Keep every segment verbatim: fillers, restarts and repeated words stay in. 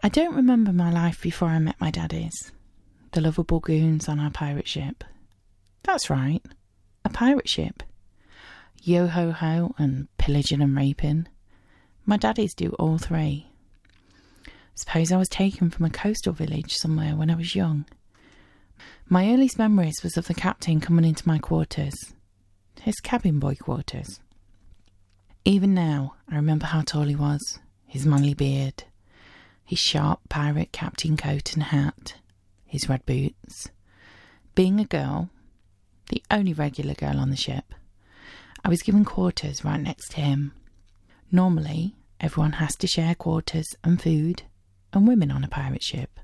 I don't remember my life before I met my daddies, the lovable goons on our pirate ship. That's right, a pirate ship. Yo-ho-ho and pillaging and raping. My daddies do all three. Suppose I was taken from a coastal village somewhere when I was young. My earliest memories was of the captain coming into my quarters, his cabin boy quarters. Even now, I remember how tall he was, his manly beard, his sharp pirate captain coat and hat, his red boots. Being a girl, the only regular girl on the ship, I was given quarters right next to him. Normally, everyone has to share quarters and food and women on a pirate ship.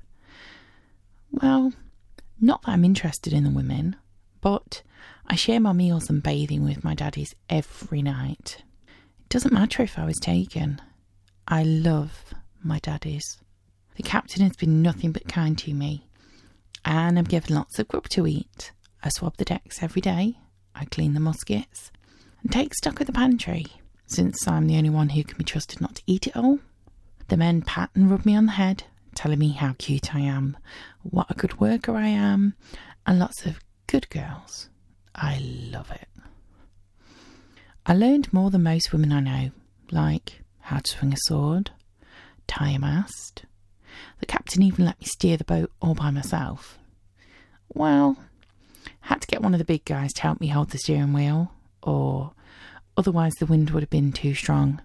Well, not that I'm interested in the women, but I share my meals and bathing with my daddies every night. It doesn't matter if I was taken. I love my daddies. The captain has been nothing but kind to me, and I'm given lots of grub to eat. I swab the decks every day, I clean the muskets, and take stock of the pantry, since I'm the only one who can be trusted not to eat it all. The men pat and rub me on the head, telling me how cute I am, what a good worker I am, and lots of good girls. I love it. I learned more than most women I know, like how to swing a sword, tie a mast. The captain even let me steer the boat all by myself. Well, had to get one of the big guys to help me hold the steering wheel, or otherwise the wind would have been too strong.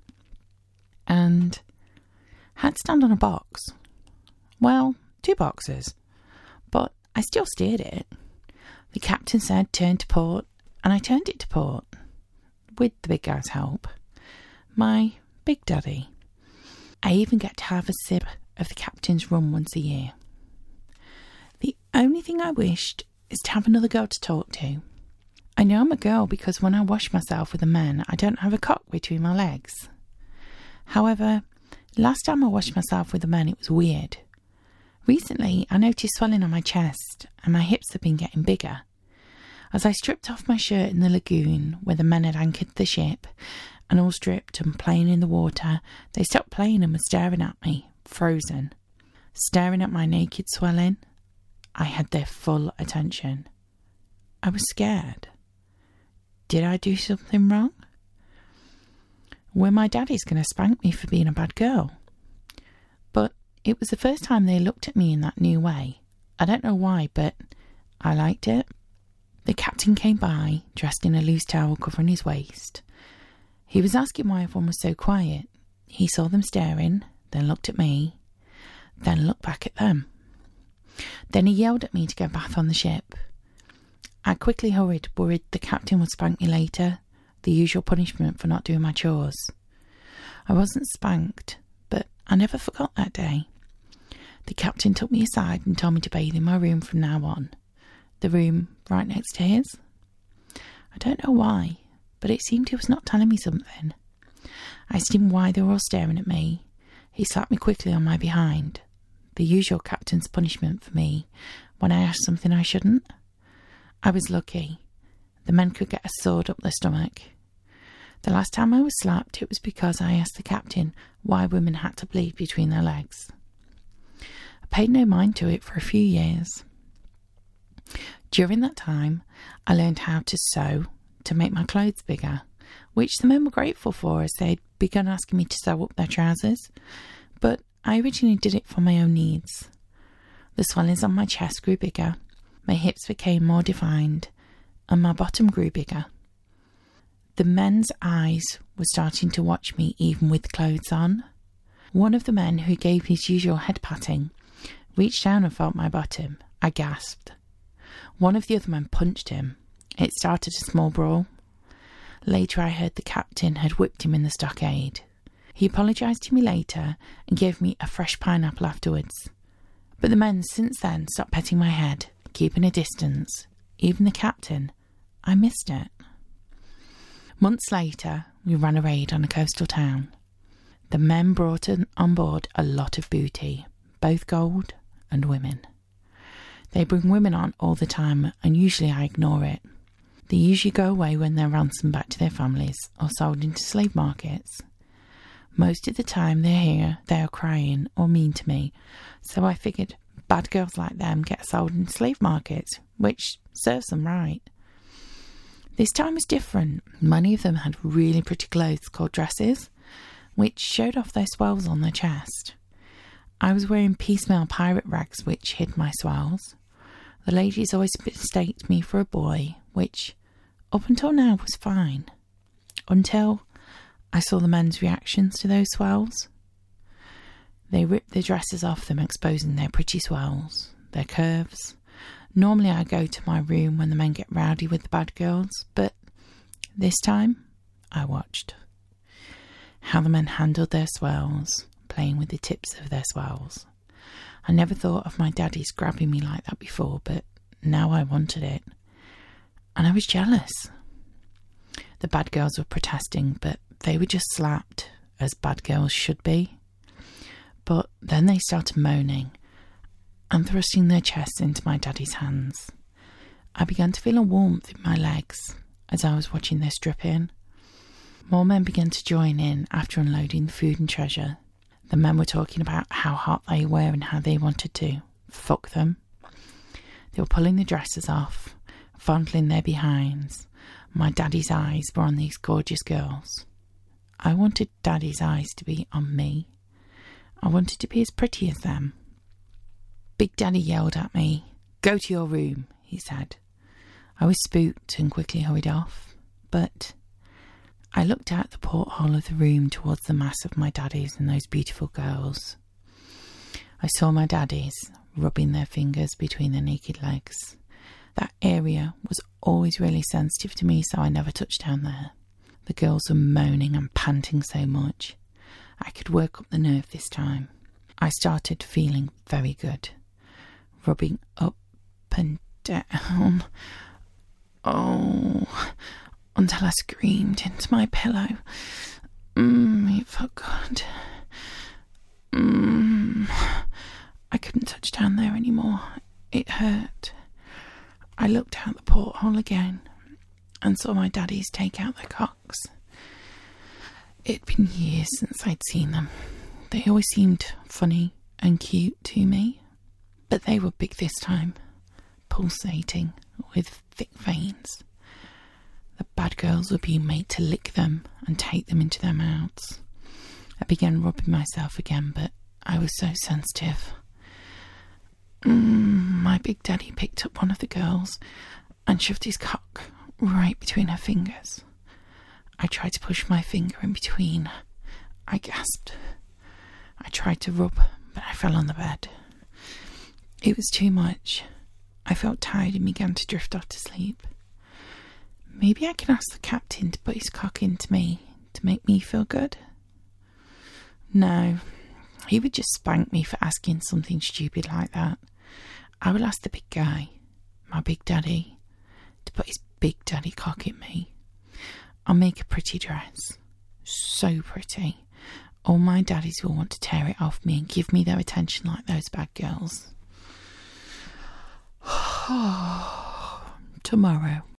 And had to stand on a box. Well, two boxes, but I still steered it. The captain said turn to port, and I turned it to port, with the big guy's help. My big daddy. I even get to have a sip of the captain's rum once a year. The only thing I wished is to have another girl to talk to. I know I'm a girl because when I wash myself with the men, I don't have a cock between my legs. However, last time I washed myself with the men, it was weird. Recently, I noticed swelling on my chest, and my hips have been getting bigger. As I stripped off my shirt in the lagoon where the men had anchored the ship, and all stripped and playing in the water, they stopped playing and were staring at me, frozen. Staring at my naked swelling, I had their full attention. I was scared. Did I do something wrong? Were my daddies going to spank me for being a bad girl? But it was the first time they looked at me in that new way. I don't know why, but I liked it. The captain came by, dressed in a loose towel covering his waist. He was asking why everyone was so quiet. He saw them staring, then looked at me, then looked back at them. Then he yelled at me to go bath on the ship. I quickly hurried, worried the captain would spank me later, the usual punishment for not doing my chores. I wasn't spanked, but I never forgot that day. The captain took me aside and told me to bathe in my room from now on. The room right next to his. I don't know why, but it seemed he was not telling me something. I asked him why they were all staring at me. He slapped me quickly on my behind, the usual captain's punishment for me when I asked something I shouldn't. I was lucky. The men could get a sword up their stomach. The last time I was slapped, it was because I asked the captain why women had to bleed between their legs. I paid no mind to it for a few years. During that time, I learned how to sew to make my clothes bigger, which the men were grateful for as they'd begun asking me to sew up their trousers, but I originally did it for my own needs. The swellings on my chest grew bigger, my hips became more defined, and my bottom grew bigger. The men's eyes were starting to watch me even with clothes on. One of the men, who gave his usual head patting, reached down and felt my bottom. I gasped. One of the other men punched him. It started a small brawl. Later I heard the captain had whipped him in the stockade. He apologised to me later and gave me a fresh pineapple afterwards. But the men since then stopped petting my head, keeping a distance. Even the captain. I missed it. Months later, we ran a raid on a coastal town. The men brought on board a lot of booty, both gold and women. They bring women on all the time, and usually I ignore it. They usually go away when they're ransomed back to their families or sold into slave markets. Most of the time they're here, they are crying or mean to me, so I figured bad girls like them get sold in slave markets, which serves them right. This time was different. Many of them had really pretty clothes called dresses, which showed off their swells on their chest. I was wearing piecemeal pirate rags which hid my swells. The ladies always mistaked me for a boy, which up until now was fine. Until I saw the men's reactions to those swells. They ripped their dresses off them, exposing their pretty swells, their curves. Normally I go to my room when the men get rowdy with the bad girls, but this time I watched how the men handled their swells, playing with the tips of their swells. I never thought of my daddies grabbing me like that before, but now I wanted it. And I was jealous. The bad girls were protesting, but they were just slapped, as bad girls should be. But then they started moaning and thrusting their chests into my daddy's hands. I began to feel a warmth in my legs as I was watching their stripping. More men began to join in after unloading the food and treasure. The men were talking about how hot they were and how they wanted to fuck them. They were pulling the dresses off, fondling their behinds. My daddy's eyes were on these gorgeous girls. I wanted daddy's eyes to be on me. I wanted to be as pretty as them. Big Daddy yelled at me. "Go to your room," he said. I was spooked and quickly hurried off, but I looked out the porthole of the room towards the mass of my daddies and those beautiful girls. I saw my daddies rubbing their fingers between their naked legs. That area was always really sensitive to me, so I never touched down there. The girls were moaning and panting so much. I could work up the nerve this time. I started feeling very good, rubbing up and down. Oh, until I screamed into my pillow. Mmm, it felt good. Mmm. I couldn't touch down there anymore. It hurt. I looked out the porthole again and saw my daddies take out their cocks. It'd been years since I'd seen them. They always seemed funny and cute to me, but they were big this time, pulsating with thick veins. The bad girls were being made to lick them and take them into their mouths. I began rubbing myself again, but I was so sensitive. Mm, my big daddy picked up one of the girls and shoved his cock right between her fingers. I tried to push my finger in between. I gasped. I tried to rub, but I fell on the bed. It was too much. I felt tired and began to drift off to sleep. Maybe I can ask the captain to put his cock into me to make me feel good? No, he would just spank me for asking something stupid like that. I will ask the big guy, my big daddy, to put his big daddy cock in me. I'll make a pretty dress. So pretty. All my daddies will want to tear it off me and give me their attention like those bad girls. Tomorrow.